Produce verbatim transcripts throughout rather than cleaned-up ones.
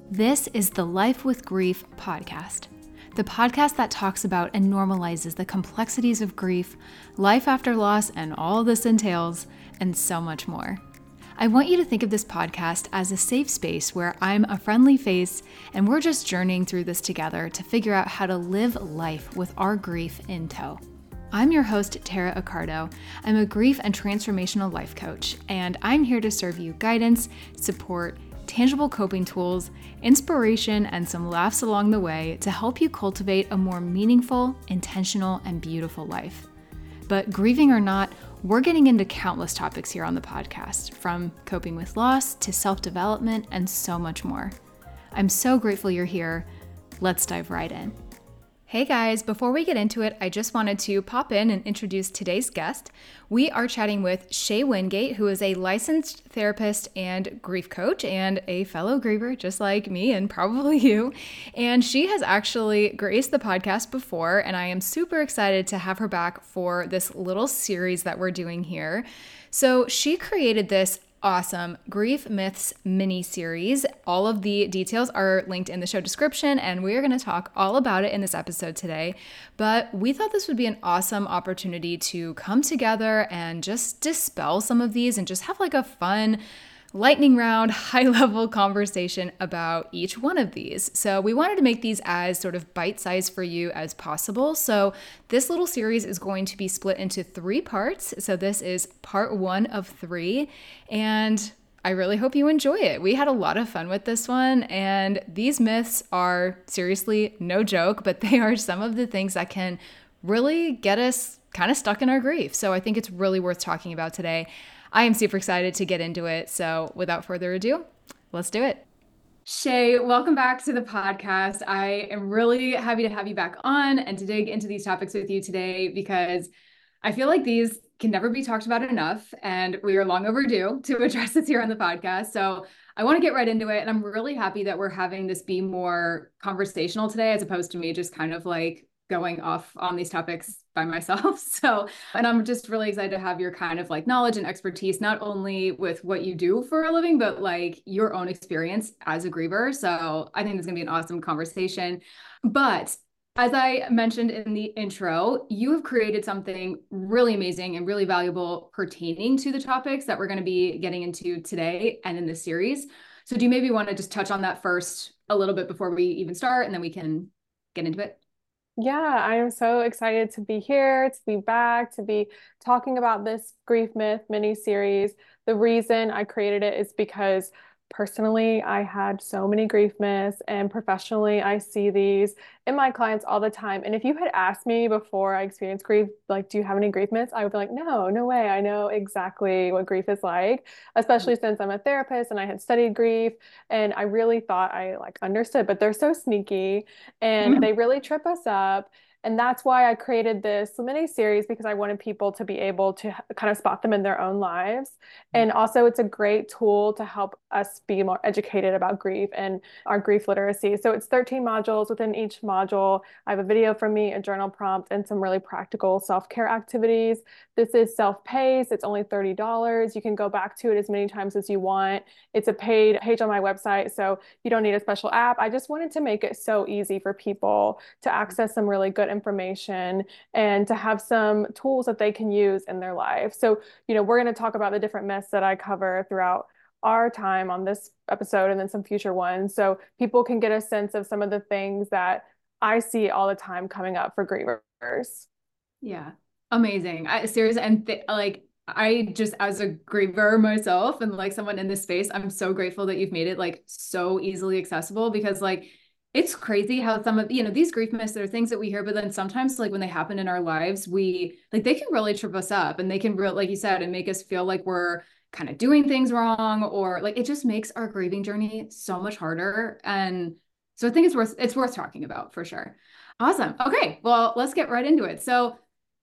This is the Life with Grief podcast, the podcast that talks about and normalizes the complexities of grief, life after loss, and all this entails, and so much more. I want you to think of this podcast as a safe space where I'm a friendly face and we're just journeying through this together to figure out how to live life with our grief in tow. I'm your host, Tara Accardo. I'm a grief and transformational life coach, and I'm here to serve you guidance, support, tangible coping tools, inspiration, and some laughs along the way to help you cultivate a more meaningful, intentional, and beautiful life. But grieving or not, we're getting into countless topics here on the podcast, from coping with loss to self-development and so much more. I'm so grateful you're here. Let's dive right in. Hey guys, before we get into it, I just wanted to pop in and introduce today's guest. We are chatting with Shay Wingate, who is a licensed therapist and grief coach and a fellow griever just like me and probably you. And she has actually graced the podcast before, and I am super excited to have her back for this little series that we're doing here. So she created this awesome Grief Myths mini series. All of the details are linked in the show description, and we are going to talk all about it in this episode today. But we thought this would be an awesome opportunity to come together and just dispel some of these and just have like a fun lightning round, high-level conversation about each one of these. So we wanted to make these as sort of bite-sized for you as possible. So this little series is going to be split into three parts. So this is part one of three, and I really hope you enjoy it. We had a lot of fun with this one, and these myths are seriously no joke, but they are some of the things that can really get us kind of stuck in our grief. So I think it's really worth talking about today. I am super excited to get into it. So without further ado, let's do it. Shay, welcome back to the podcast. I am really happy to have you back on and to dig into these topics with you today, because I feel like these can never be talked about enough, and we are long overdue to address this here on the podcast. So I want to get right into it. And I'm really happy that we're having this be more conversational today, as opposed to me just kind of like going off on these topics by myself. So, and I'm just really excited to have your kind of like knowledge and expertise, not only with what you do for a living, but like your own experience as a griever. So I think it's going to be an awesome conversation. But as I mentioned in the intro, you have created something really amazing and really valuable pertaining to the topics that we're going to be getting into today and in this series. So do you maybe want to just touch on that first a little bit before we even start, and then we can get into it? Yeah, I am so excited to be here, to be back, to be talking about this Grief Myth mini series. The reason I created it is because personally, I had so many grief myths, and professionally, I see these in my clients all the time. And if you had asked me before I experienced grief, like, do you have any grief myths? I would be like, no, no way. I know exactly what grief is like, especially since I'm a therapist and I had studied grief, and I really thought I like understood, but they're so sneaky and they really trip us up. And that's why I created this mini series, because I wanted people to be able to kind of spot them in their own lives. And also, it's a great tool to help us be more educated about grief and our grief literacy. So it's thirteen modules. Within each module, I have a video from me, a journal prompt, and some really practical self-care activities. This is self-paced. It's only thirty dollars. You can go back to it as many times as you want. It's a paid page on my website, so you don't need a special app. I just wanted to make it so easy for people to access some really good information and to have some tools that they can use in their life. So, you know, we're going to talk about the different myths that I cover throughout our time on this episode and then some future ones, so people can get a sense of some of the things that I see all the time coming up for grievers. Yeah, amazing. I, seriously, and th- like I just, as a griever myself and like someone in this space, I'm so grateful that you've made it like so easily accessible, because like it's crazy how some of, you know, these grief myths, they're things that we hear, but then sometimes like when they happen in our lives, we like, they can really trip us up, and they can real, like you said, and make us feel like we're kind of doing things wrong, or like, it just makes our grieving journey so much harder. And so I think it's worth, it's worth talking about for sure. Awesome. Okay. Well, let's get right into it. So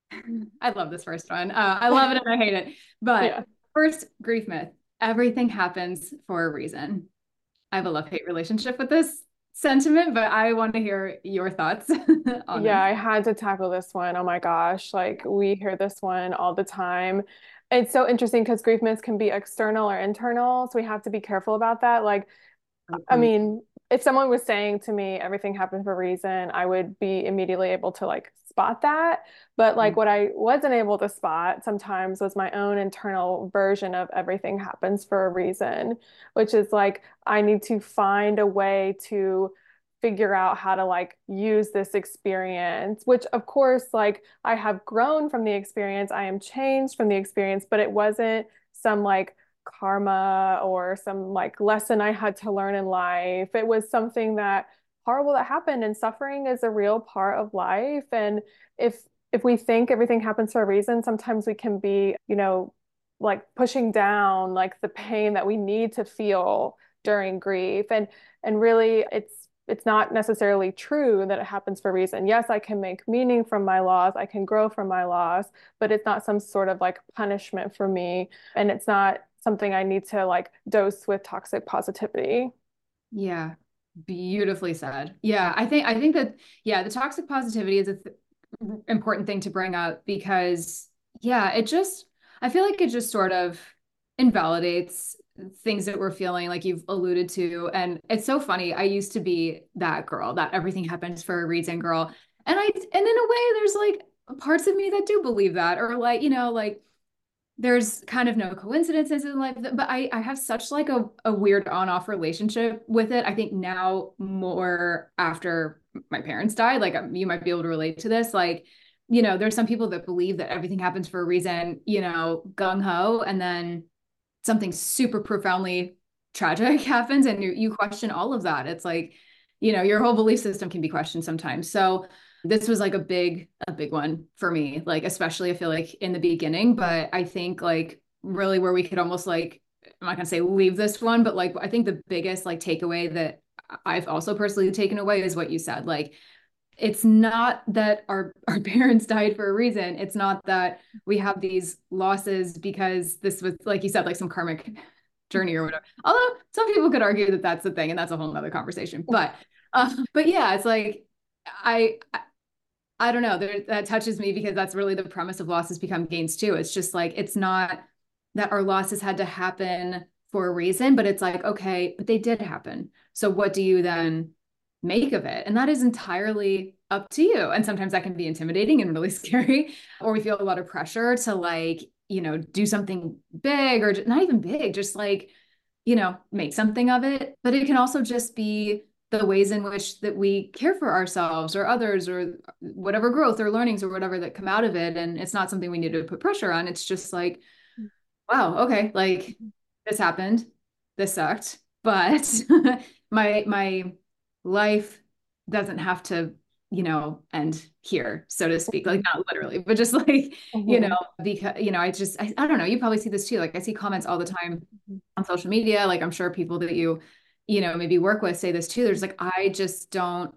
I love this first one. Uh, I love it and I hate it. But yeah. First, grief myth: everything happens for a reason. I have a love-hate relationship with this sentiment, but I want to hear your thoughts on Yeah, it. I had to tackle this one. Oh my gosh, like we hear this one all the time. It's so interesting because grief myths can be external or internal, so we have to be careful about that. Like, I Point. mean, if someone was saying to me everything happens for a reason, I would be immediately able to like spot that. But like what I wasn't able to spot sometimes was my own internal version of everything happens for a reason, which is like I need to find a way to figure out how to like use this experience, which of course, like I have grown from the experience, I am changed from the experience, but it wasn't some like karma or some like lesson I had to learn in life. It was something that horrible that happened, and suffering is a real part of life. And if if we think everything happens for a reason, sometimes we can be, you know, like pushing down like the pain that we need to feel during grief. And and really it's it's not necessarily true that it happens for a reason. Yes, I can make meaning from my loss, I can grow from my loss, but it's not some sort of like punishment for me. And it's not something I need to like dose with toxic positivity. Yeah, beautifully said. Yeah, I think I think that yeah, the toxic positivity is a th important thing to bring up because yeah, it just I feel like it just sort of invalidates things that we're feeling like you've alluded to. And it's so funny. I used to be that girl, that everything happens for a reason girl. And I and in a way there's like parts of me that do believe that, or like, you know, like there's kind of no coincidences in life, but I, I have such like a, a weird on-off relationship with it. I think now more after my parents died, like um, you might be able to relate to this. Like, you know, there's some people that believe that everything happens for a reason, you know, gung ho, and then something super profoundly tragic happens and you, you question all of that. It's like, you know, your whole belief system can be questioned sometimes. So this was like a big, a big one for me, like, especially I feel like in the beginning, but I think like really where we could almost like, I'm not gonna say leave this one, but like, I think the biggest like takeaway that I've also personally taken away is what you said. Like, it's not that our, our parents died for a reason. It's not that we have these losses because this was, like you said, like some karmic journey or whatever. Although some people could argue that that's the thing, and that's a whole nother conversation. But, uh, but yeah, it's like, I, I don't know, there, that touches me because that's really the premise of losses become gains too. It's just like, it's not that our losses had to happen for a reason, but it's like, okay, but they did happen. So what do you then make of it? And that is entirely up to you. And sometimes that can be intimidating and really scary, or we feel a lot of pressure to like, you know, do something big or not even big, just like, you know, make something of it. But it can also just be the ways in which that we care for ourselves or others or whatever growth or learnings or whatever that come out of it. And it's not something we need to put pressure on. It's just like, wow, okay, like this happened, this sucked, but my my life doesn't have to, you know, end here, so to speak. Like not literally, but just like, mm-hmm. you know, because, you know, I just, I, I don't know, you probably see this too. Like I see comments all the time on social media. Like I'm sure people that you, you know, maybe work with say this too. There's like, I just don't,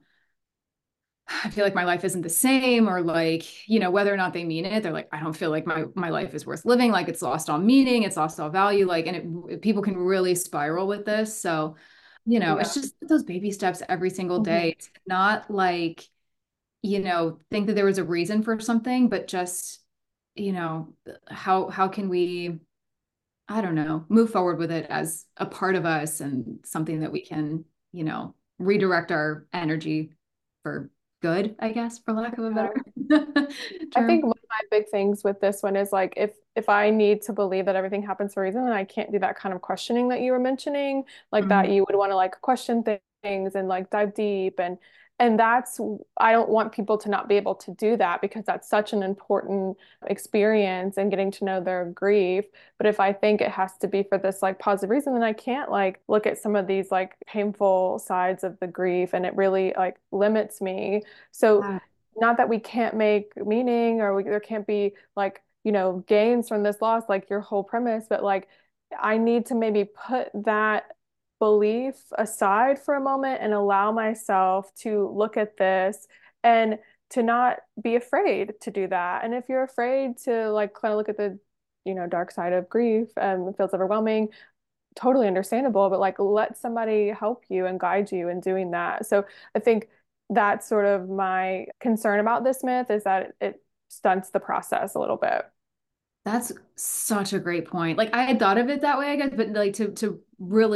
I feel like my life isn't the same, or like, you know, whether or not they mean it, they're like, I don't feel like my, my life is worth living. Like it's lost all meaning. It's lost all value. Like, and it, people can really spiral with this. So, you know, yeah. It's just those baby steps every single day. Mm-hmm. It's not like, you know, think that there was a reason for something, but just, you know, how, how can we, I don't know, move forward with it as a part of us and something that we can, you know, redirect our energy for good, I guess, for lack of a better term. I think one of my big things with this one is like if if I need to believe that everything happens for a reason, and I can't do that kind of questioning that you were mentioning, like mm-hmm. that you would want to like question things and like dive deep, and and that's, I don't want people to not be able to do that because that's such an important experience and getting to know their grief. But if I think it has to be for this like positive reason, then I can't like look at some of these like painful sides of the grief, and it really like limits me. So yeah. Not that we can't make meaning or we, there can't be like, you know, gains from this loss, like your whole premise, but like I need to maybe put that belief aside for a moment and allow myself to look at this and to not be afraid to do that. And if you're afraid to like kind of look at the, you know, dark side of grief and it feels overwhelming, totally understandable, but like let somebody help you and guide you in doing that. So I think that's sort of my concern about this myth, is that it, it stunts the process a little bit. That's such a great point. Like I had thought of it that way, I guess, but like to to really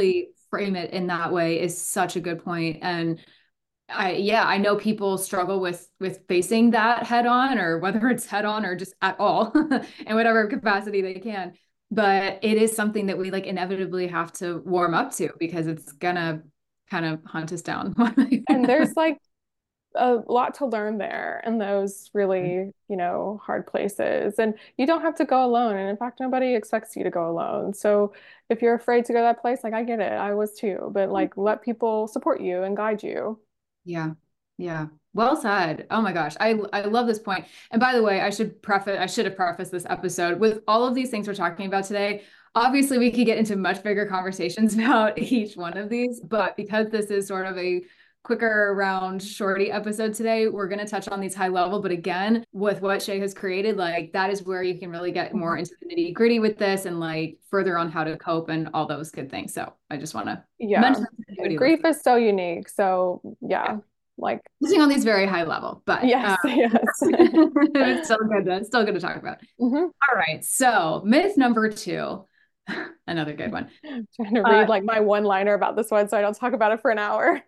frame it in that way is such a good point. And I, yeah, I know people struggle with with facing that head on, or whether it's head on or just at all in whatever capacity they can. But it is something that we like inevitably have to warm up to because it's gonna kind of hunt us down. And there's like a lot to learn there in those really, you know, hard places. And you don't have to go alone. And in fact, nobody expects you to go alone. So if you're afraid to go to that place, like I get it, I was too, but like let people support you and guide you. Yeah. Yeah. Well said. Oh my gosh. I I love this point. And by the way, I should preface I should have prefaced this episode with all of these things we're talking about today. Obviously, we could get into much bigger conversations about each one of these, but because this is sort of a quicker round shorty episode today, we're going to touch on these high level. But again, with what Shay has created, like that is where you can really get more into the nitty gritty with this and like further on how to cope and all those good things. So I just want to Yeah. mention And grief is so unique. So yeah, yeah. like Using on these very high level, but yes, um, yes. it's still good to, still good to talk about. Mm-hmm. All right. So myth number two, another good one. I'm trying to read uh, like my one liner about this one so I don't talk about it for an hour.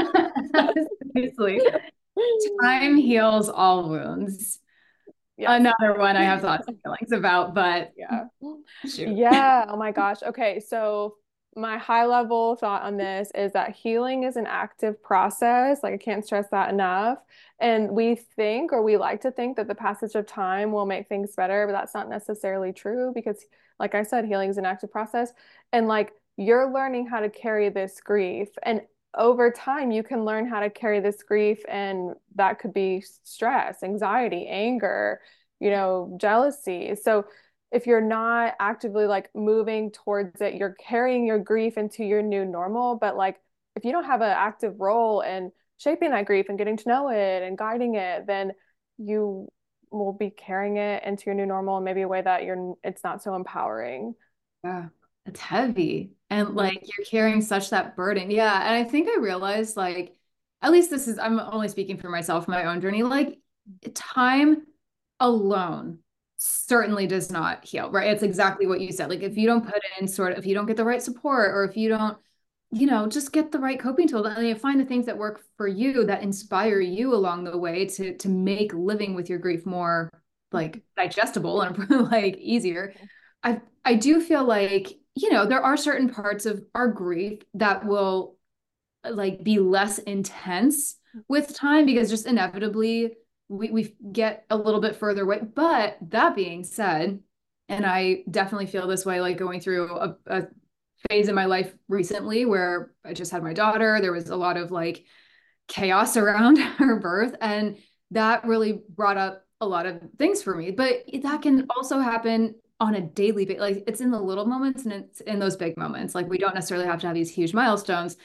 Seriously. Time heals all wounds. Yes. Another one I have thoughts and feelings about, but yeah. Shoot. Yeah. Oh my gosh. Okay. So my high level thought on this is that healing is an active process. Like I can't stress that enough. And we think, or we like to think that the passage of time will make things better, but that's not necessarily true because like I said, healing is an active process. And like you're learning how to carry this grief. And over time, you can learn how to carry this grief. And that could be stress, anxiety, anger, you know, jealousy. So if you're not actively like moving towards it, you're carrying your grief into your new normal. But like, if you don't have an active role in shaping that grief and getting to know it and guiding it, then you will be carrying it into your new normal in maybe a way that you're, it's not so empowering. Yeah, it's heavy. And like, you're carrying such that burden. Yeah. And I think I realized like, at least this is, I'm only speaking for myself, my own journey, like time alone certainly does not heal, right? It's exactly what you said. Like if you don't put in sort of, if you don't get the right support or if you don't, you know, just get the right coping tools and you find the things that work for you that inspire you along the way to, to make living with your grief more like digestible and like easier. I, I do feel like, you know, there are certain parts of our grief that will like be less intense with time because just inevitably we, we get a little bit further away. But that being said, and I definitely feel this way, like going through a, a phase in my life recently where I just had my daughter, there was a lot of like chaos around her birth. And that really brought up a lot of things for me, but that can also happen on a daily basis. Like it's in the little moments and it's in those big moments. Like we don't necessarily have to have these huge milestones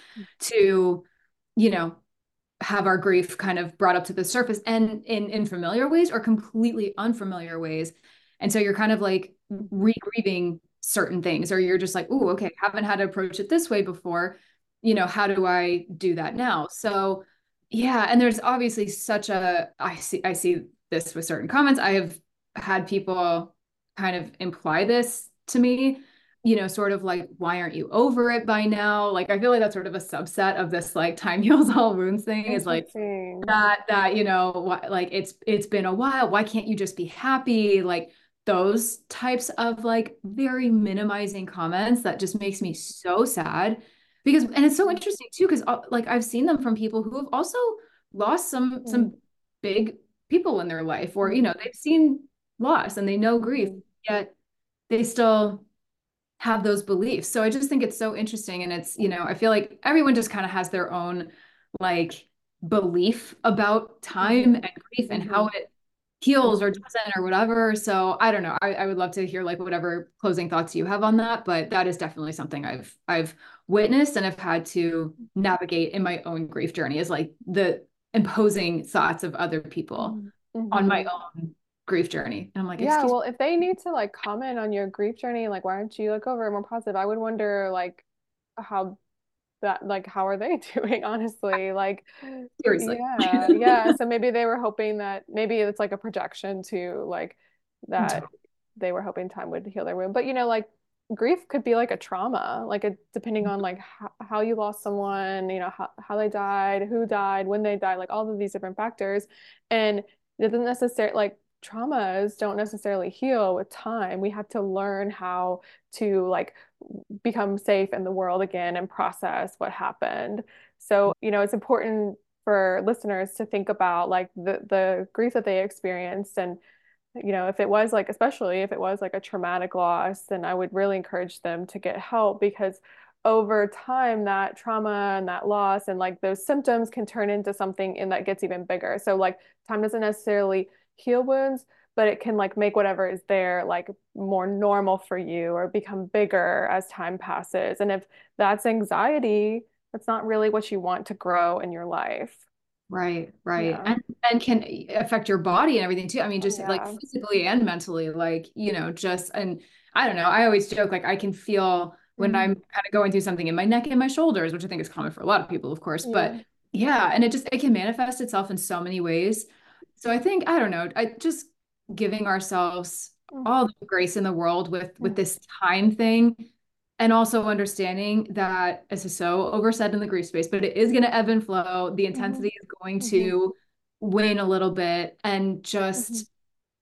to, you know, have our grief kind of brought up to the surface and in, in familiar ways or completely unfamiliar ways. And so you're kind of like re-grieving certain things, or you're just like, oh, okay, haven't had to approach it this way before. You know, how do I do that now? So yeah. And there's obviously such a, I see, I see this with certain comments. I have had people kind of imply this to me, you know, sort of like, why aren't you over it by now? Like, I feel like that's sort of a subset of this like time heals all wounds thing is like that, that, you know, like it's, it's been a while. Why can't you just be happy? Like those types of like very minimizing comments that just makes me so sad because, and it's so interesting too, because like I've seen them from people who have also lost some, mm-hmm. some big people in their life, or, you know, they've seen loss and they know grief, yet they still have those beliefs. So I just think it's so interesting. And it's, you know, I feel like everyone just kind of has their own like belief about time and grief and mm-hmm. how it heals or doesn't or whatever. So I don't know. I, I would love to hear like whatever closing thoughts you have on that, but that is definitely something I've, I've witnessed and have had to navigate in my own grief journey is like the imposing thoughts of other people mm-hmm. on my own grief journey. And I'm like, yeah, well, if they need to like comment on your grief journey, like, why aren't you like over more positive? I would wonder like how that, like, how are they doing? Honestly, like, seriously. Yeah. Yeah. So maybe they were hoping that maybe it's like a projection to like that they were hoping time would heal their wound. But, you know, like grief could be like a trauma, like a, depending on like how, how you lost someone, you know, how, how they died, who died, when they died, like all of these different factors. And it doesn't necessarily like traumas don't necessarily heal with time. We have to learn how to like become safe in the world again and process what happened. So, you know, it's important for listeners to think about like the the grief that they experienced. And you know, if it was like, especially if it was like a traumatic loss, then I would really encourage them to get help, because over time that trauma and that loss and like those symptoms can turn into something and that gets even bigger. So like time doesn't necessarily heal wounds, but it can like make whatever is there like more normal for you or become bigger as time passes. And if that's anxiety, that's not really what you want to grow in your life. Right, right. Yeah. And and can affect your body and everything too. I mean, Oh, just like yeah. physically and mentally, like, you know, just and I don't know. I always joke like I can feel when I'm Mhm. kind of going through something in my neck and my shoulders, which I think is common for a lot of people, of course. But Yeah. yeah, and it just it can manifest itself in so many ways. So I think, I don't know, I just giving ourselves all the grace in the world with with Mhm. this time thing, and also understanding that this is so oversaid in the grief space, but it is going to ebb and flow. The Mhm. intensity is going Mhm. to wane a little bit, and Mhm. just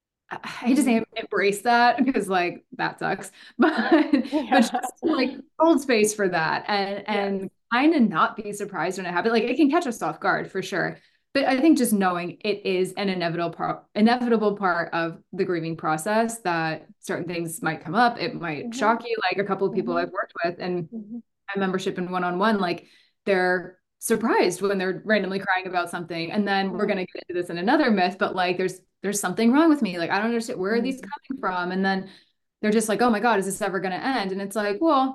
I just Mhm. embrace that because like that sucks. But but Yeah. just like hold space for that, and Yes. and kind of not be surprised when it happens. Like it can catch us off guard for sure. But I think just knowing it is an inevitable part, inevitable part of the grieving process, that certain things might come up. It might Mhm. shock you. Like a couple of people Mhm. I've worked with and Mhm. my membership in one-on-one, like they're surprised when they're randomly crying about something. And then we're Yeah. going to get into this in another myth, but like there's there's something wrong with me. Like I don't understand, where are these Mhm. coming from? And then they're just like, oh my God, is this ever going to end? And it's like, well,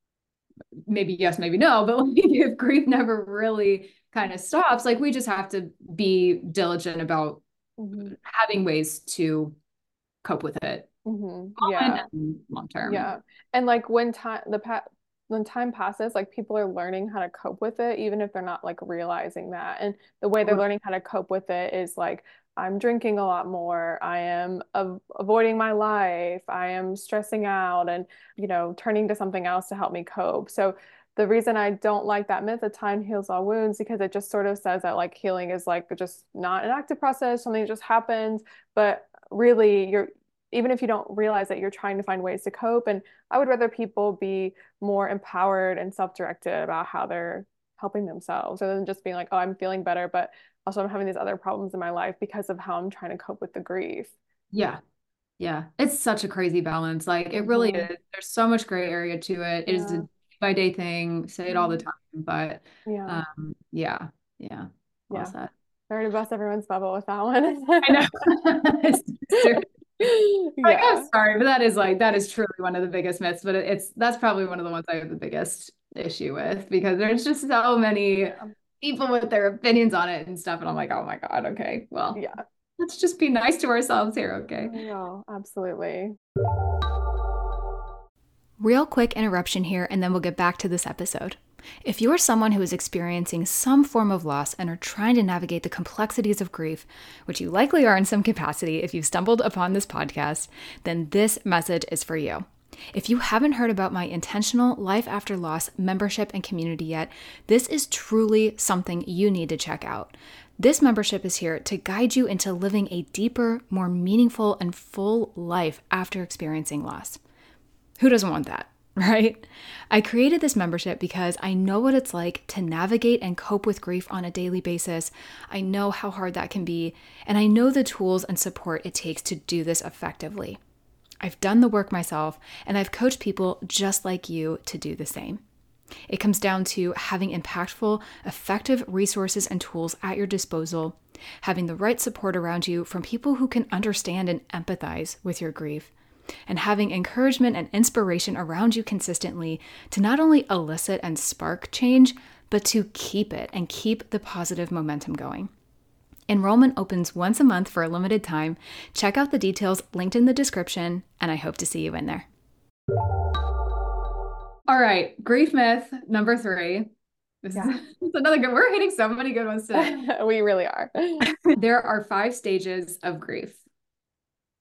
maybe yes, maybe no, but like, if grief never really kind of stops, like we just have to be diligent about Mhm. having ways to cope with it, Mhm. moment Yeah. and long term. Yeah. And like when time the pa when time passes, like people are learning how to cope with it, even if they're not like realizing that. And the way they're learning how to cope with it is like, I'm drinking a lot more. I am av avoiding my life. I am stressing out and, you know, turning to something else to help me cope. So the reason I don't like that myth that time heals all wounds, because it just sort of says that like healing is like just not an active process, something that just happens. But really, you're even if you don't realize that, you're trying to find ways to cope. And I would rather people be more empowered and self-directed about how they're helping themselves, rather than just being like, oh, I'm feeling better, but also I'm having these other problems in my life because of how I'm trying to cope with the grief. Yeah. Yeah, it's such a crazy balance. Like it really Hmm. is. There's so much gray area to it. It is a Yeah. day by day thing. Say it all the Mhm. time, but Yeah. um, yeah, yeah. Well Yeah. said. Sorry to bust everyone's bubble with that one. I know. It's ser- like I'm Yeah. sorry, but that is like that is truly one of the biggest myths. But it, it's that's probably one of the ones I have the biggest issue with, because there's just so many Yeah. people with their opinions on it and stuff, and I'm like, oh my God, okay, well, Yeah. let's just be nice to ourselves here, okay? I know. Absolutely. Real quick interruption here, and then we'll get back to this episode. If you are someone who is experiencing some form of loss and are trying to navigate the complexities of grief, which you likely are in some capacity if you've stumbled upon this podcast, then this message is for you. If you haven't heard about my intentional Life After Loss membership and community yet, this is truly something you need to check out. This membership is here to guide you into living a deeper, more meaningful, and full life after experiencing loss. Who doesn't want that, right? I created this membership because I know what it's like to navigate and cope with grief on a daily basis. I know how hard that can be, and I know the tools and support it takes to do this effectively. I've done the work myself, and I've coached people just like you to do the same. It comes down to having impactful, effective resources and tools at your disposal, having the right support around you from people who can understand and empathize with your grief, and having encouragement and inspiration around you consistently to not only elicit and spark change, but to keep it and keep the positive momentum going. Enrollment opens once a month for a limited time. Check out the details linked in the description, and I hope to see you in there. All right, grief myth number three. This is, Yeah. this is another good. We're hitting so many good ones today. We really are. There are five stages of grief.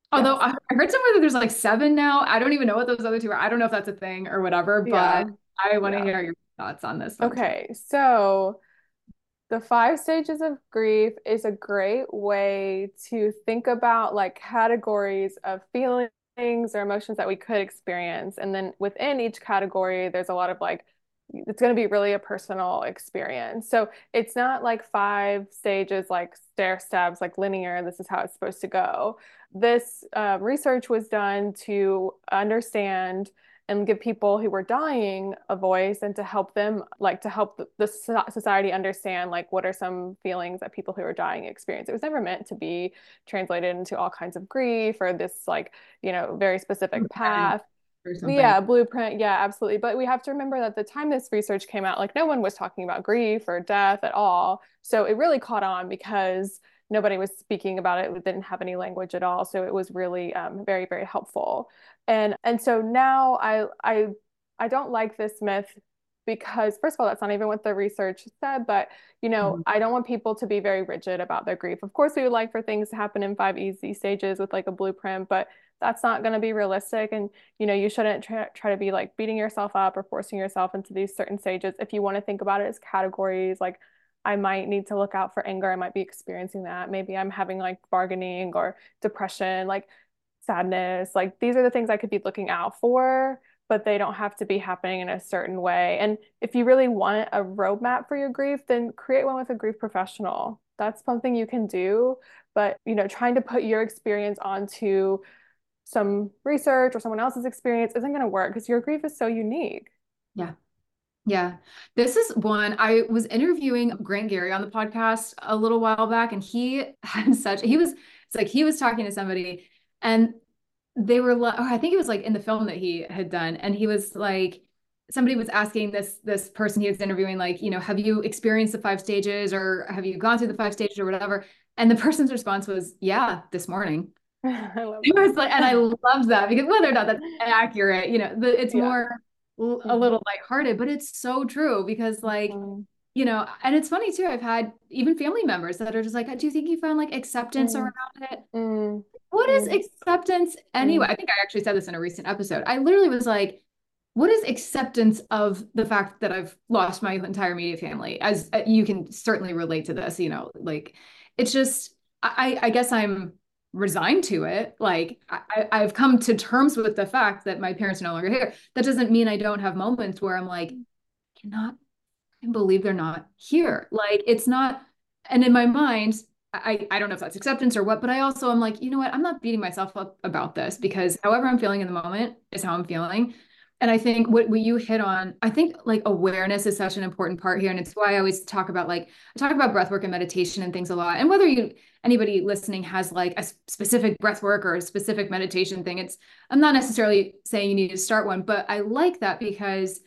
Although Yes. I I heard somewhere that there's like seven now. I don't even know what those other two are. I don't know if that's a thing or whatever, Yeah. but I want to Yeah. hear your thoughts on this one too. Okay. So the five stages of grief is a great way to think about like categories of feelings or emotions that we could experience. And then within each category, there's a lot of like, it's going to be really a personal experience. So it's not like five stages, like stair steps, like linear, this is how it's supposed to go. This uh, research was done to understand and give people who were dying a voice and to help them like to help the, the society understand like what are some feelings that people who are dying experience. It was never meant to be translated into all kinds of grief or this like you know very specific Blueprint path. or something. Yeah, blueprint. Yeah, absolutely. But we have to remember that the time this research came out, like no one was talking about grief or death at all. So it really caught on because nobody was speaking about it. It didn't have any language at all. So it was really um, very, very helpful. And and so now I I I don't like this myth because first of all, that's not even what the research said, but you know, Mhm. I don't want people to be very rigid about their grief. Of course, we would like for things to happen in five easy stages with like a blueprint, but that's not going to be realistic. And you know, you shouldn't try, try to be like beating yourself up or forcing yourself into these certain stages. If you want to think about it as categories, like I might need to look out for anger. I might be experiencing that. Maybe I'm having like bargaining or depression, like sadness. Like these are the things I could be looking out for, but they don't have to be happening in a certain way. And if you really want a roadmap for your grief, then create one with a grief professional. That's something you can do. But, you know, trying to put your experience onto some research or someone else's experience isn't going to work because your grief is so unique. Yeah. Yeah. This is one I was interviewing Grant Gary on the podcast a little while back, and he had such, he was, it's like he was talking to somebody and they were like, oh, I think it was like in the film that he had done. And he was like, somebody was asking this, this person he was interviewing, like, you know, have you experienced the five stages or have you gone through the five stages or whatever? And the person's response was, yeah, this morning. I love It was like, and I that. loved that because whether or not that's accurate, you know, the, it's Yeah. more a Mhm. little lighthearted, but it's so true because like, Mhm. you know, and it's funny too. I've had even family members that are just like, do you think you found like acceptance around Mm, it? mm, What is mm, acceptance anyway? mm, I think I actually said this in a recent episode. I literally was like, what is acceptance of the fact that I've lost my entire immediate family? As uh, you can certainly relate to this, you know, like it's just, I, I guess I'm resigned to it. Like I, I've come to terms with the fact that my parents are no longer here. That doesn't mean I don't have moments where I'm like, I cannot believe they're not here. Like it's not, and in my mind, I, I don't know if that's acceptance or what, but I also am like, you know what? I'm not beating myself up about this because however I'm feeling in the moment is how I'm feeling. And I think what, what you hit on, I think like awareness is such an important part here. And it's why I always talk about like, I talk about breath work and meditation and things a lot. And whether you, anybody listening has like a specific breath work or a specific meditation thing, it's, I'm not necessarily saying you need to start one, but I like that because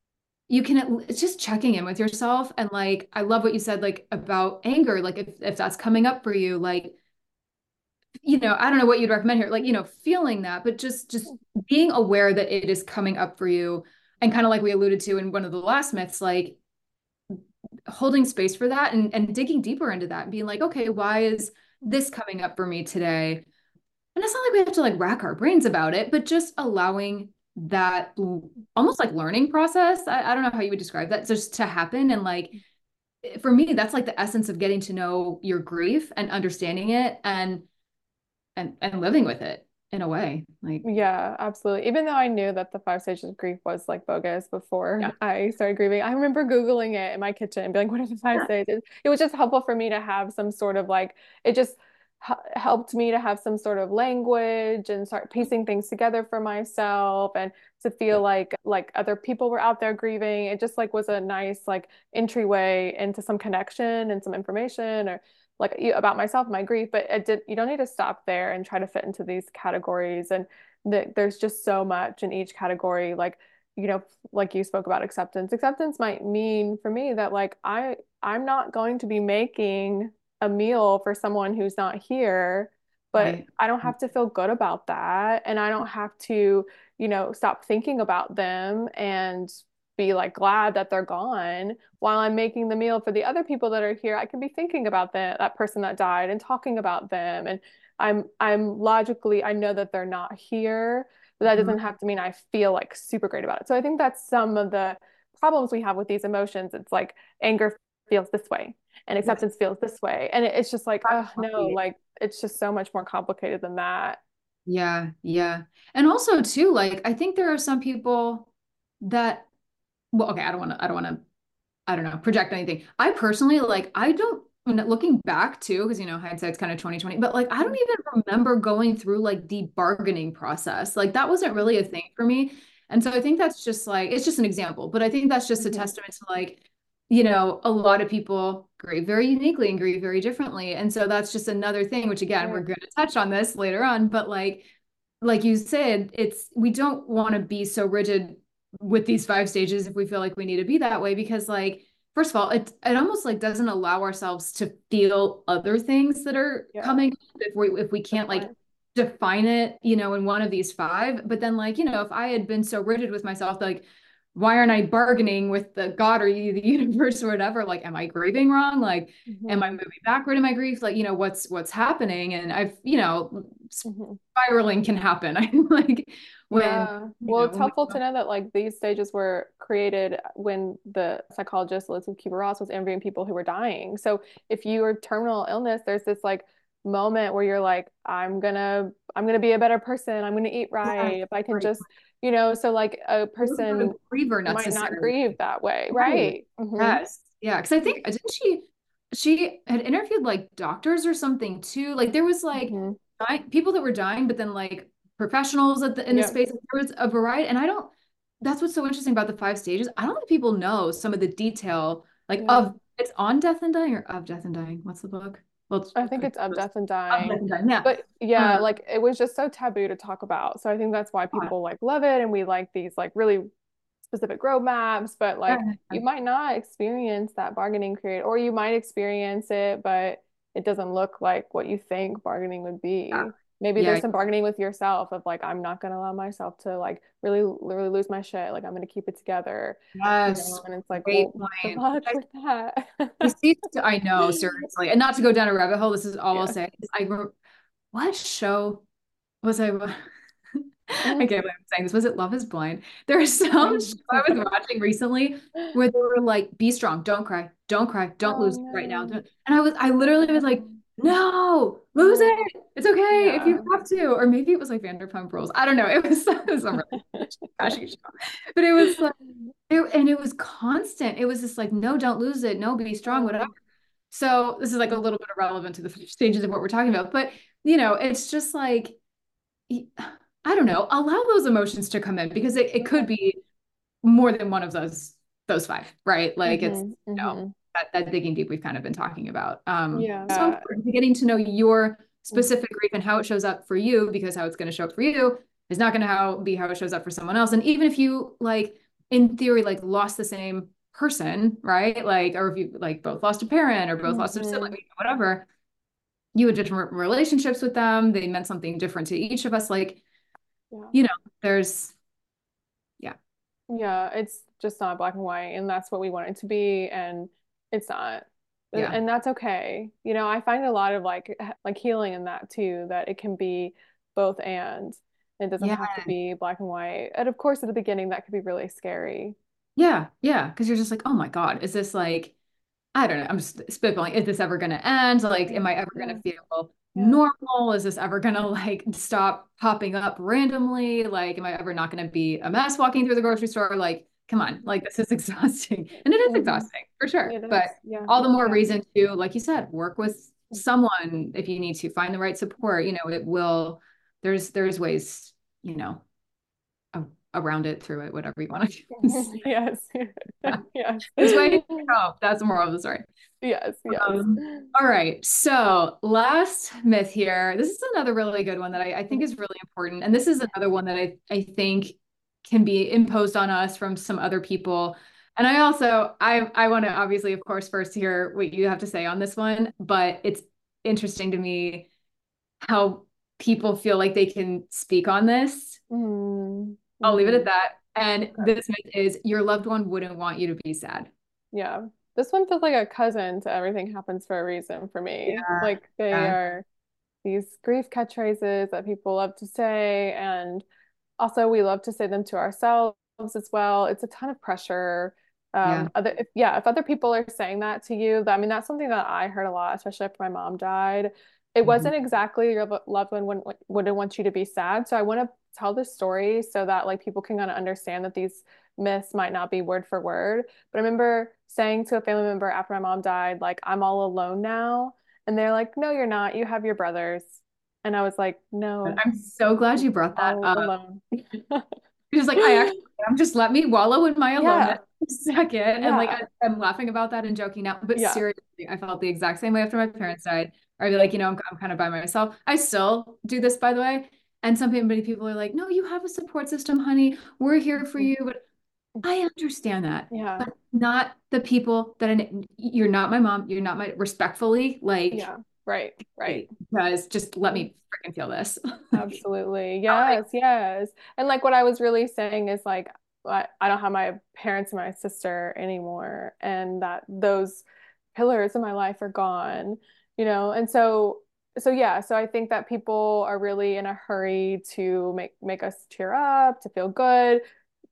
you can it's just checking in with yourself and like I love what you said like about anger like if, if that's coming up for you like you know I don't know what you'd recommend here like you know feeling that but just just being aware that it is coming up for you and kind of like we alluded to in one of the last myths like holding space for that and, and digging deeper into that and being like okay why is this coming up for me today and it's not like we have to like rack our brains about it, but just allowing that almost like learning process. I, I don't know how you would describe that, just to happen. And like for me, that's like the essence of getting to know your grief and understanding it and and and living with it in a way. Like Yeah, absolutely. Even though I knew that the five stages of grief was like bogus before yeah. I started grieving, I remember Googling it in my kitchen and being like, what are the five stages? It was just helpful for me to have some sort of like, it just h- helped me to have some sort of language and start piecing things together for myself and to feel like like other people were out there grieving. It just like was a nice like entryway into some connection and some information or like about myself, my grief, but it did, you don't need to stop there and try to fit into these categories. And the, there's just so much in each category. Like, you know, like you spoke about acceptance. Acceptance might mean for me that like I I'm not going to be making a meal for someone who's not here, but Right. I don't have to feel good about that. And I don't have to, you know, stop thinking about them and be like glad that they're gone while I'm making the meal for the other people that are here. I can be thinking about the, that person that died and talking about them. And I'm I'm logically, I know that they're not here, but that Mhm. doesn't have to mean I feel like super great about it. So I think that's some of the problems we have with these emotions. It's like anger feels this way and Yes. acceptance feels this way. And it, it's just like, oh no, like it's just so much more complicated than that. Yeah, yeah. And also too, like I think there are some people that, well, okay, I don't want to, I don't want to, I don't know, project anything. I personally, like, I don't, when looking back too, because you know, hindsight's kind of twenty twenty, but like I don't even remember going through like the bargaining process. Like that wasn't really a thing for me. And so I think that's just like, it's just an example, but I think that's just a Mhm. testament to like, you know, a lot of people grieve very uniquely and grieve very differently. And so that's just another thing, which again, we're Right. going to touch on this later on, but like, like you said, it's we don't want to be so rigid with these five stages if we feel like we need to be that way because like first of all, it it almost like doesn't allow ourselves to feel other things that are Yeah. coming up if we if we Good can't like point. define it, you know, in one of these five. But then like, you know, if I had been so rigid with myself, like why aren't I bargaining with the God or you, the universe or whatever? Like, am I grieving wrong? Like, am I Hmm. moving backward in my grief? Like, you know, what's what's happening? And I've, you know, Hmm. spiraling can happen. I like when, Yeah. you Well, know, it's when we helpful to go, know that like these stages were created when the psychologist Elizabeth Kubler-Ross was interviewing people who were dying. So if you are terminal illness, there's this like moment where you're like, I'm gonna, I'm gonna be a better person. I'm gonna eat yes, right. If I can right. just, you know, so like a It wasn't a person griever might not necessarily. grieve that way, Right. right? Hmm. Yes. Yeah. Because I think didn't she she had interviewed like doctors or something too. Like there was like Hmm. dying, people that were dying, but then like professionals at the in the Yeah. space. There was a variety, and I don't. That's what's so interesting about the five stages. I don't think people know some of the detail, like Yeah. of it's on Death and Dying or of Death and Dying. What's the book? Well, it's I think it's Of it's Death and of Death Dying. and Dying. Yeah. But yeah, Um, like it was just so taboo to talk about. So I think that's why God, people like love it and we like these like really specific roadmaps, but like yeah. you might not experience that bargaining period, or you might experience it, but it doesn't look like what you think bargaining would Yeah. be. Maybe Yeah. there's some bargaining with yourself of like, I'm not gonna allow myself to like really, really lose my shit. Like I'm gonna keep it together, you Yes. know, and it's like, Great well, good point. luck with that. I see. I know, seriously. And not to go down a rabbit hole, this is all I'll Yeah. say. I what show was I? I can't believe I'm saying this. Was it Love is Blind? There's some show I was watching recently where they were like, be strong, don't cry, don't cry, don't Oh lose it right now. no. Don't-" And I was, I literally was like, no, lose Oh, it. It's okay if you yeah. have to. Or maybe it was like Vanderpump Rules. I don't know. It was, it was a really trashy show. But it was like, it, and it was constant. It was just like, no, don't lose it. No, be strong, whatever. Oh, So this is like a little bit irrelevant to the stages of what we're talking about. But, you know, it's just like, I don't know, allow those emotions to come in because it, it could yeah. be more than one of those those five, right? Like it's, Hmm. you know, Hmm. that, that digging deep we've kind of been talking about. Um, so Yeah. important to getting to know your Mhm. specific grief and how it shows up for you, because how it's going to show up for you is not going to how be how it shows up for someone else. And even if you like, in theory, like lost the same person, right? Like, or if you like both lost a parent or both lost a Mhm. sibling, whatever, you had different relationships with them. They meant something different to each of us. Like, Yeah. you know, there's, yeah, Yeah, it's just not black and white, and that's what we want it to be, and it's not. And, yeah, and that's okay. You know, I find a lot of like h- like healing in that too, that it can be both and it doesn't yeah, have to be black and white. And of course, at the beginning, that could be really scary. yeah, yeah. Because you're just like, oh my God, is this like, I don't know, I'm just spitballing. Is this ever going to end? Like, Yeah, am I ever going yeah, to feel yeah. normal? Is this ever going to like stop popping up randomly? Like, am I ever not going to be a mess walking through the grocery store? Like, come on, like this is exhausting. And it is Hmm. exhausting for sure. It But is. Yeah, all the more yeah. reason to, like you said, work with someone if you need to find the right support. You know, it will, there's, there's ways, you know, a- around it, through it, whatever you want to use. Yes. Yeah. Yes. There's ways to go. That's the moral of the story. Yes, yes. Um, all right. So last myth here. This is another really good one that I, I think is really important. And this is another one that I, I think can be imposed on us from some other people. And I also, I, I want to obviously, of course, first hear what you have to say on this one, but it's interesting to me how people feel like they can speak on this. Mm, I'll leave it at mhm. that. And Okay. this myth is your loved one wouldn't want you to be sad. Yeah. This one feels like a cousin to everything happens for a reason for me. Yeah. Like they Yeah. are these grief catchphrases that people love to say. And also we love to say them to ourselves as well. It's a ton of pressure. Yeah. Um, other, if, yeah, if other people are saying that to you, I mean, that's something that I heard a lot, especially after my mom died. It Mhm. wasn't exactly your loved one wouldn't, wouldn't want you to be sad. So I want to tell this story so that like people can kind of understand that these myths might not be word for word. But I remember saying to a family member after my mom died, like, I'm all alone now. And they're like, no, you're not. You have your brothers. And I was like, no, I'm so glad you brought that all up. alone. Just like I actually am, just let me wallow in my aloneness Yeah, for a second. And like yeah, I, I'm laughing about that and joking now. But yeah. seriously, I felt the exact same way after my parents died. I'd be like, you know, I'm, I'm kind of by myself. I still do this, by the way. And some people, many people are like, no, you have a support system, honey. We're here for you. But I understand that. Yeah, But not the people that I, you're not my mom. You're not my respectfully, like, yeah. Right, right. guys, just let me freaking feel this. Absolutely. Yes, yes. And like what I was really saying is like I, I don't have my parents and my sister anymore, and that those pillars in my life are gone, you know. And so so yeah, so I think that people are really in a hurry to make make us cheer up, to feel good.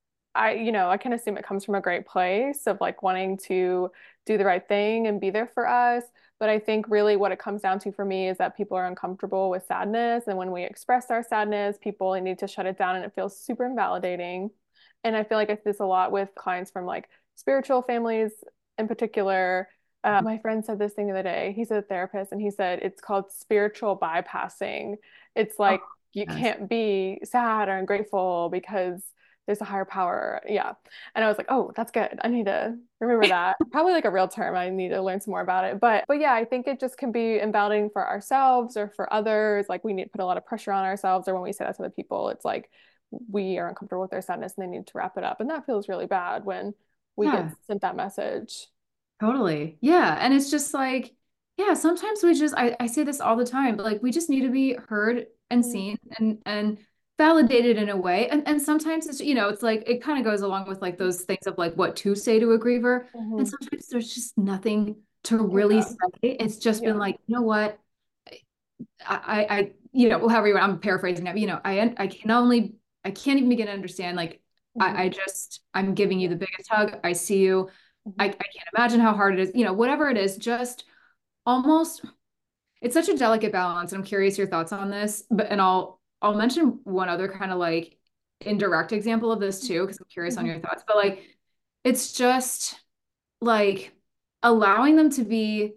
I, you know, I can assume it comes from a great place of like wanting to do the right thing and be there for us. But I think really what it comes down to for me is that people are uncomfortable with sadness. And when we express our sadness, people need to shut it down and it feels super invalidating. And I feel like I see this a lot with clients from like spiritual families in particular. Uh, my friend said this thing the other day. He's a therapist and he said it's called spiritual bypassing. It's Oh, like you yes. can't be sad or ungrateful because there's a higher power. Yeah. And I was like, oh, that's good. I need to remember that. Probably like a real term. I need to learn some more about it. But but yeah, I think it just can be invalidating for ourselves or for others. Like we need to put a lot of pressure on ourselves, or when we say that to other people, it's like we are uncomfortable with their sadness and they need to wrap it up. And that feels really bad when we get Yeah. sent that message. Totally. Yeah. And it's just like, yeah, sometimes we just I, I say this all the time, but like we just need to be heard and Mm-hmm. seen and and validated in a way. And and sometimes it's, you know, it's like it kind of goes along with like those things of like what to say to a griever. And Mm-hmm. sometimes there's just nothing to really Yeah. say. It's just been Yeah. like, you know what? I, I, you know, however you want, I'm paraphrasing that, but, you know, I, I can only, I can't even begin to understand. Like, Mm-hmm. I, I just, I'm giving you Yeah. the biggest hug. I see you. I, Mm-hmm. I can't imagine how hard it is, you know, whatever it is, just almost, it's such a delicate balance. And I'm curious your thoughts on this, but, and I'll, I'll mention one other kind of like indirect example of this too, because I'm curious on Mm-hmm. your thoughts, but like, it's just like allowing them to be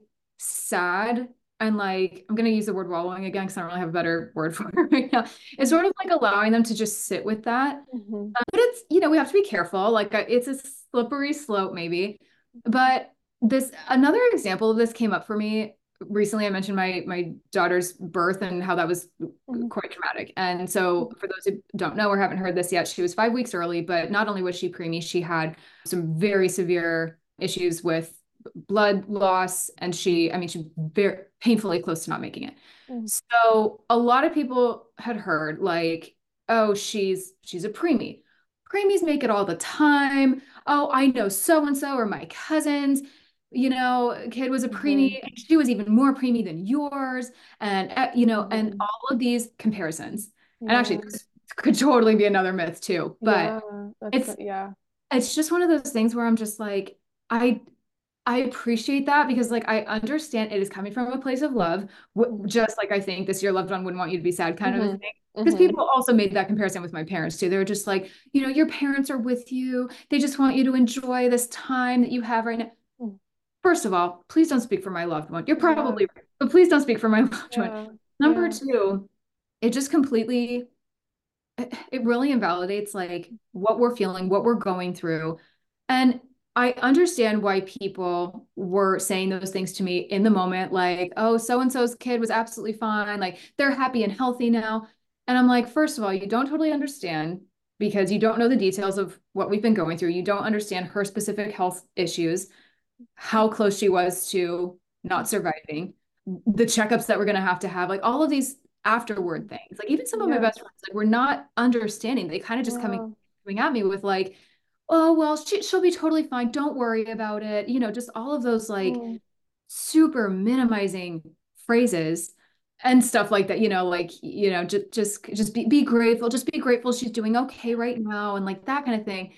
sad and like I'm gonna use the word wallowing again because I don't really have a better word for it right now. It's sort of like allowing them to just sit with that. Mm-hmm. Uh, but it's, you know, we have to be careful. Like uh, it's a slippery slope maybe. But this another example of this came up for me recently. I mentioned my my daughter's birth and how that was Mm-hmm. quite traumatic. And so for those who don't know or haven't heard this yet, she was five weeks early, but not only was she preemie, she had some very severe issues with blood loss. And she, I mean, she very painfully close to not making it. Mm-hmm. So a lot of people had heard like, oh, she's she's a preemie. Preemies make it all the time. Oh, I know so and so or my cousins. You know, kid was a Mm-hmm. preemie. And she was even more preemie than yours, and uh, you know, and Mm-hmm. all of these comparisons. And actually, Yeah. this could totally be another myth too. But Yeah. That's it's yeah. it's just one of those things where I'm just like, I I appreciate that because like I understand it is coming from a place of love, Mm-hmm. just like I think this your loved one wouldn't want you to be sad kind of a Mm-hmm. thing. Because Mm-hmm. people also made that comparison with my parents too. They were just like, you know, your parents are with you. They just want you to enjoy this time that you have right now. First of all, please don't speak for my loved one. You're Yeah, probably right, but please don't speak for my loved one. yeah, Number yeah. two, it just completely it really invalidates like what we're feeling, what we're going through. And I understand why people were saying those things to me in the moment, like, oh, so and so's kid was absolutely fine. Like they're happy and healthy now. And I'm like, first of all, you don't totally understand because you don't know the details of what we've been going through. You don't understand her specific health issues, how close she was to not surviving, the checkups that we're going to have to have, like all of these afterward things. Like even some of my Yeah, best friends, like we're not understanding. They kind of just coming yeah. coming at me with like, oh well, she, she'll be totally fine. Don't worry about it. You know, just all of those like Mm, super minimizing phrases. and stuff like that, you know, like, you know, just, just, just be, be grateful, just be grateful she's doing okay right now. And like that kind of thing.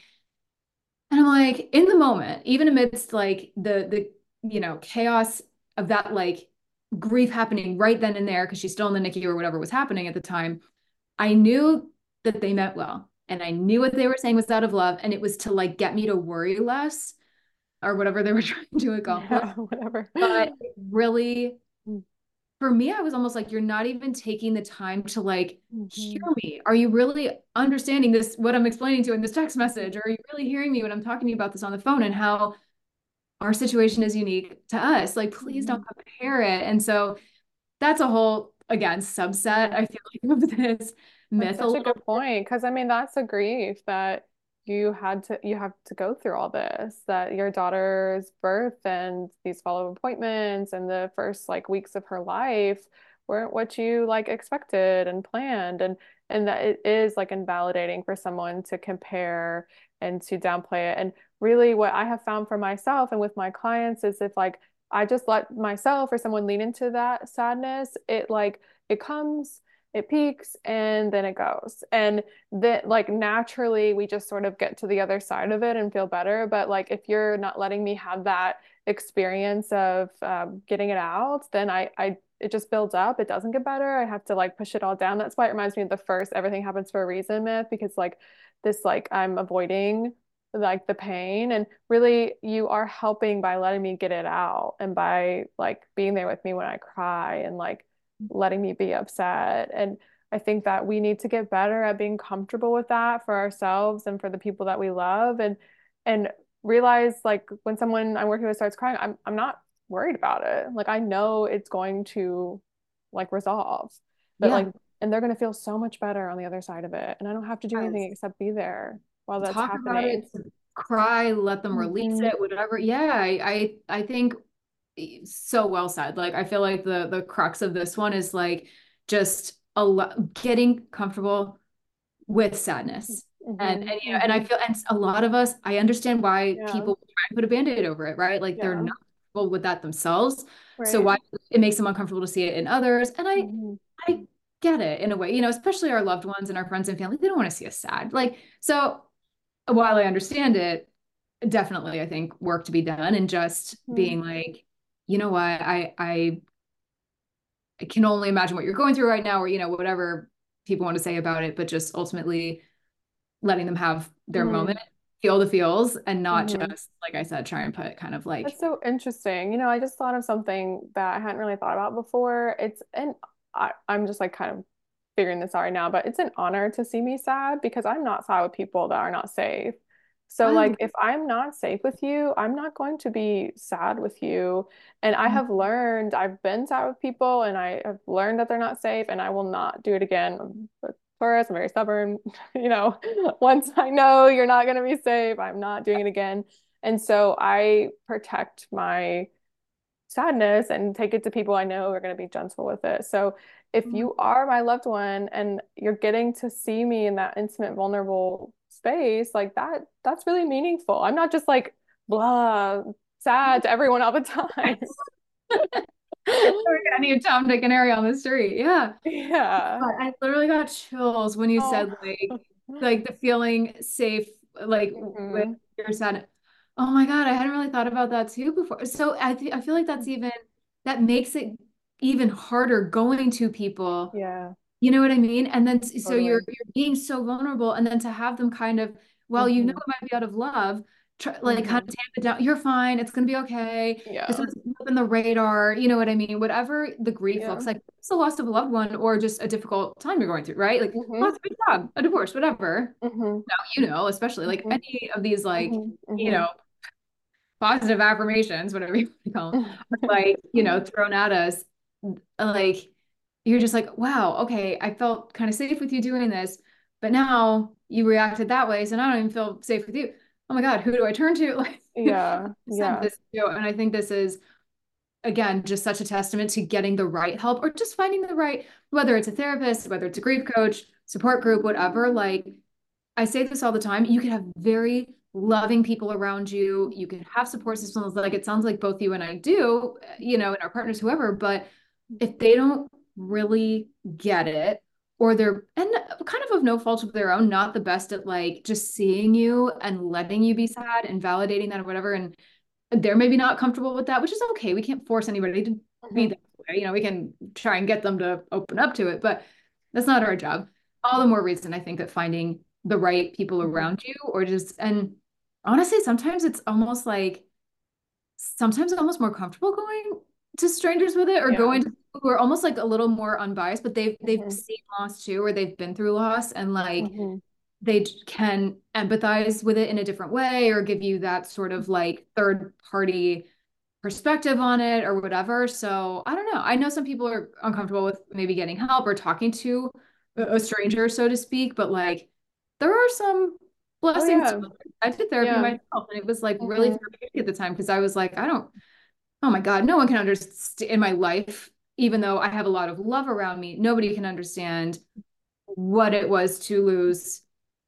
And I'm like, in the moment, even amidst like the, the, you know, chaos of that, like grief happening right then and there, because she's still in the N I C U or whatever was happening at the time, I knew that they meant well. And I knew what they were saying was out of love. And it was to like get me to worry less or whatever they were trying to accomplish. Yeah, whatever. But it really, Mm. for me, I was almost like, you're not even taking the time to like hear Mhm. me. Are you really understanding this, what I'm explaining to you in this text message? Or are you really hearing me when I'm talking to you about this on the phone and how our situation is unique to us? Like, please don't Mhm. compare it. And so that's a whole, again, subset, Yeah. I feel like, of this That's myth a such a little good bit. point because I mean that's a grief that you had to you have to go through all this, that your daughter's birth and these follow-up appointments and the first like weeks of her life weren't what you like expected and planned, and and that it is like invalidating for someone to compare and to downplay it. And really what I have found for myself and with my clients is if like I just let myself or someone lean into that sadness, it like it comes, it peaks, and then it goes. And that like naturally we just sort of get to the other side of it and feel better. But like if you're not letting me have that experience of um, getting it out, then I I it just builds up. It doesn't get better. I have to like push it all down. That's why it reminds me of the first everything happens for a reason myth, because like this like I'm avoiding like the pain, and really you are helping by letting me get it out and by like being there with me when I cry and like letting me be upset. And I think that we need to get better at being comfortable with that for ourselves and for the people that we love, and and realize like when someone I'm working with starts crying, I'm I'm not worried about it. Like I know it's going to like resolve. But Yeah. like and they're going to feel so much better on the other side of it. And I don't have to do anything except be there while that's Talk about happening. it, cry, let them release Mhm. it, whatever. Yeah, I, I I think so well said. Like I feel like the the crux of this one is like just a lo- getting comfortable with sadness. And Mhm. and you know, and I Mhm. feel and a lot of us, I understand why Yeah. people try and put a band-aid over it, right? Like they're Yeah. not comfortable with that themselves. So Right. why it makes them uncomfortable to see it in others. And I Mhm. I get it in a way, you know, especially our loved ones and our friends and family, they don't want to see us sad. Like, so while I understand it, definitely I think work to be done and just Mhm. being like, you know what, I I I can only imagine what you're going through right now, or you know, whatever people want to say about it, but just ultimately letting them have their moment, Mhm. feel the feels, and not Mhm. just, like I said, try and put kind of like, That's so interesting. You know, I just thought of something that I hadn't really thought about before. It's an I, I'm just like kind of figuring this out right now, but it's an honor to see me sad because I'm not sad with people that are not safe. So I like if I'm not safe with you, I'm not going to be sad with you. And I have learned, I've been sad with people and I have learned that they're not safe and I will not do it again. But Taurus, I'm very stubborn. You know, once I know you're not going to be safe, I'm not doing it again. And so I protect my sadness and take it to people I know are going to be gentle with it. So if you are my loved one and you're getting to see me in that intimate, vulnerable space, like that, that's really meaningful. I'm not just like blah, sad to everyone all the time. any Tom, Dick, and Harry on the street. Yeah. Yeah. But I literally got chills when you Oh. said like like the feeling safe, like with Mhm. your son. Oh my God, I hadn't really thought about that too before. So I th I feel like that's even that makes it even harder going to people. Yeah, You know what I mean? And then so you're totally. you're being so vulnerable, and then to have them kind of, well, you know, Hmm. it might be out of love, try, like kind Hmm. of tamp it down. You're fine. It's gonna be okay. This Yeah. was up in the radar. You know what I mean? Whatever the grief Yeah. looks like, it's the loss of a loved one or just a difficult time you're going through, right? Like Hmm. loss of a job, a divorce, whatever. Hmm. No, you know, especially like Hmm. any of these like, Hmm. you Hmm. know, positive affirmations, whatever you want to call them, like, you know, thrown at us, like you're just like, wow, okay, I felt kind of safe with you doing this, but now you reacted that way, so now I don't even feel safe with you. Oh my God, who do I turn to? Like, Yeah. sent Yeah. this to, and I think this is again just such a testament to getting the right help or just finding the right, whether it's a therapist, whether it's a grief coach, support group, whatever. Like I say this all the time, you can have very loving people around you. You can have support systems like it sounds like both you and I do, you know, and our partners, whoever. But if they don't really get it, or they're, and kind of of no fault of their own, not the best at like just seeing you and letting you be sad and validating that or whatever. And they're maybe not comfortable with that, which is okay. We can't force anybody to be Mhm. that way. You know, we can try and get them to open up to it, but that's not our job. All the more reason I think that finding the right people Mhm. around you, or just, and honestly, sometimes it's almost like, sometimes almost more comfortable going to strangers with it, or Yeah. going to people who are almost like a little more unbiased, but they've they've Mhm. seen loss too, or they've been through loss, and like Mhm. they can empathize with it in a different way, or give you that sort of like third party perspective on it or whatever. So I don't know. I know some people are uncomfortable with maybe getting help or talking to a stranger, so to speak, but like there are some Oh blessings. yeah. I did therapy Yeah. myself, and it was like really Mhm. therapeutic at the time, because I was like, I don't, oh my God, no one can understand in my life, even though I have a lot of love around me, nobody can understand what it was to lose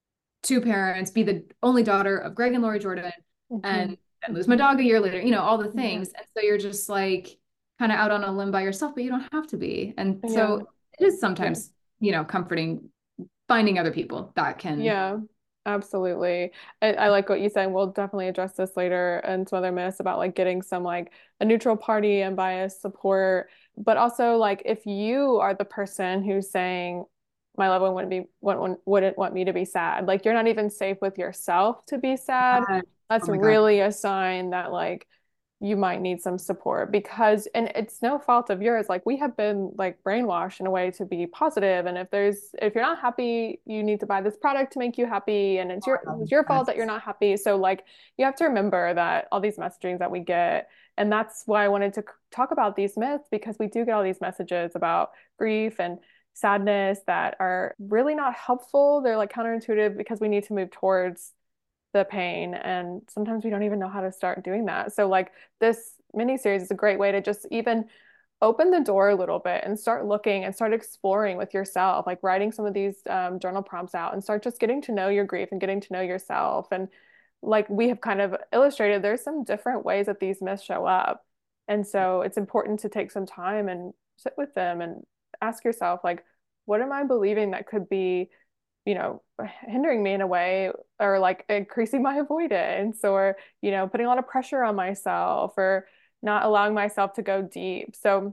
two parents, be the only daughter of Greg and Lori Jordan, and, Mhm. and lose my dog a year later, you know, all the Yeah. things. And so you're just like kind of out on a limb by yourself, but you don't have to be. And Yeah. so it is Yeah. sometimes, you know, comforting finding other people that can. Yeah, absolutely. I, I like what you said. We'll definitely address this later and some other myths about like getting some like a neutral party and bias support. But also like if you are the person who's saying my loved one wouldn't be wouldn't, wouldn't want me to be sad, like you're not even safe with yourself to be sad, Uh, oh that's my God. really a sign that like you might need some support because and it's no fault of yours, like we have been like brainwashed in a way to be positive, and if there's if you're not happy you need to buy this product to make you happy, and it's your it's your fault that you're Yes. not happy. So like you have to remember that all these messagings that we get, and that's why I wanted to talk about these myths, because we do get all these messages about grief and sadness that are really not helpful. They're like counterintuitive because we need to move towards the pain, and sometimes we don't even know how to start doing that. So like this mini series is a great way to just even open the door a little bit and start looking and start exploring with yourself, like writing some of these um, journal prompts out and start just getting to know your grief and getting to know yourself. And like we have kind of illustrated, there's some different ways that these myths show up. And so it's important to take some time and sit with them and ask yourself, like, what am I believing that could be, you know, hindering me in a way, or like increasing my avoidance, or, you know, putting a lot of pressure on myself, or not allowing myself to go deep. So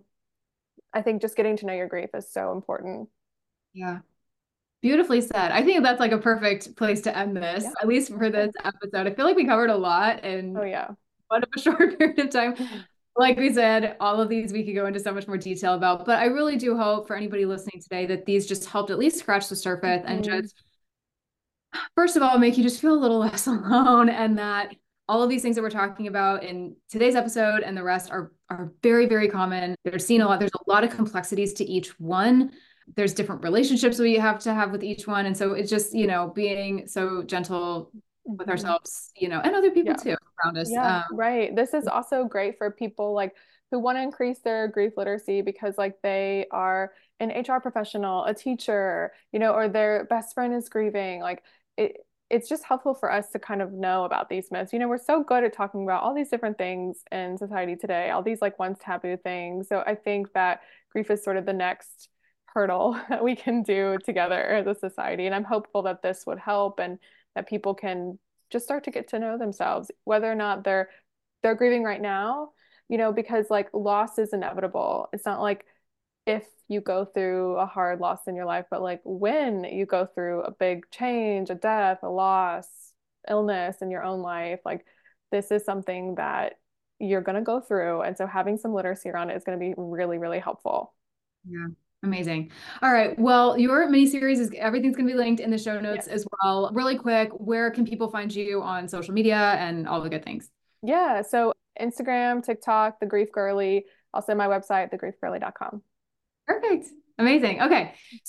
I think just getting to know your grief is so important. Yeah. Beautifully said. I think that's like a perfect place to end this, Yeah. at least for this Okay. episode. I feel like we covered a lot Oh in yeah. one of a short period of time. Like we said, all of these we could go into so much more detail about, but I really do hope for anybody listening today that these just helped at least scratch the surface and Mhm. just, first of all, make you just feel a little less alone, and that all of these things that we're talking about in today's episode and the rest are are very, very common. They're seen a lot. There's a lot of complexities to each one. There's different relationships we have to have with each one. And so it's just, you know, being so gentle with Mhm. ourselves, you know, and other people Yeah. too around us. Yeah, Um, right. This is also great for people like who want to increase their grief literacy because like they are an H R professional, a teacher, you know, or their best friend is grieving. Like it it's just helpful for us to kind of know about these myths. You know, we're so good at talking about all these different things in society today, all these like once taboo things. So I think that grief is sort of the next hurdle that we can do together as a society. And I'm hopeful that this would help and that people can just start to get to know themselves, whether or not they're they're grieving right now, you know, because like loss is inevitable. It's not like if you go through a hard loss in your life, but like when you go through a big change, a death, a loss, illness in your own life, like this is something that you're going to go through. And so having some literacy around it is going to be really, really helpful. Yeah. Amazing. All right. Well, your mini series is everything's going to be linked in the show notes Yes. as well. Really quick, where can people find you on social media and all the good things? Yeah. So Instagram, TikTok, The Grief Girly, also my website, the grief girly dot com. Perfect. Amazing. Okay.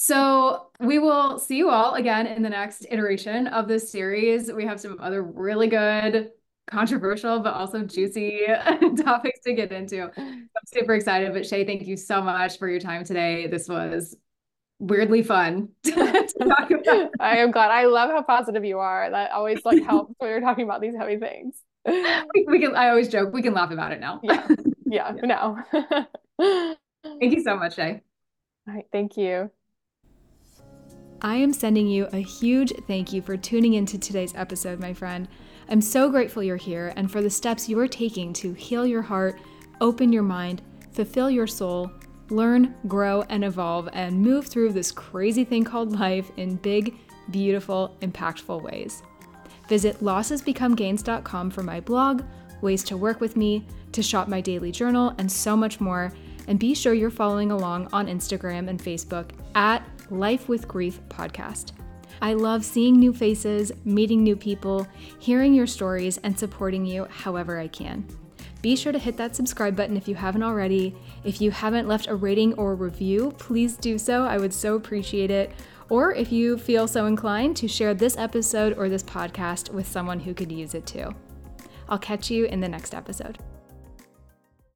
So we will see you all again in the next iteration of this series. We have some other really good, controversial, but also juicy topics to get into. I'm super excited. But Shay, thank you so much for your time today. This was weirdly fun to talk about. I am glad. I love how positive you are. That always like helps when you're talking about these heavy things. We, we can, I always joke, we can laugh about it now. Yeah. Yeah. Yeah. No. Thank you so much, Shay. All right. Thank you. I am sending you a huge thank you for tuning into today's episode, my friend. I'm so grateful you're here and for the steps you are taking to heal your heart, open your mind, fulfill your soul, learn, grow, and evolve, and move through this crazy thing called life in big, beautiful, impactful ways. Visit losses become gains dot com for my blog, ways to work with me, to shop my daily journal, and so much more. And be sure you're following along on Instagram and Facebook at Life with Grief Podcast. I love seeing new faces, meeting new people, hearing your stories, and supporting you however I can. Be sure to hit that subscribe button if you haven't already. If you haven't left a rating or a review, please do so. I would so appreciate it. Or if you feel so inclined, to share this episode or this podcast with someone who could use it too. I'll catch you in the next episode.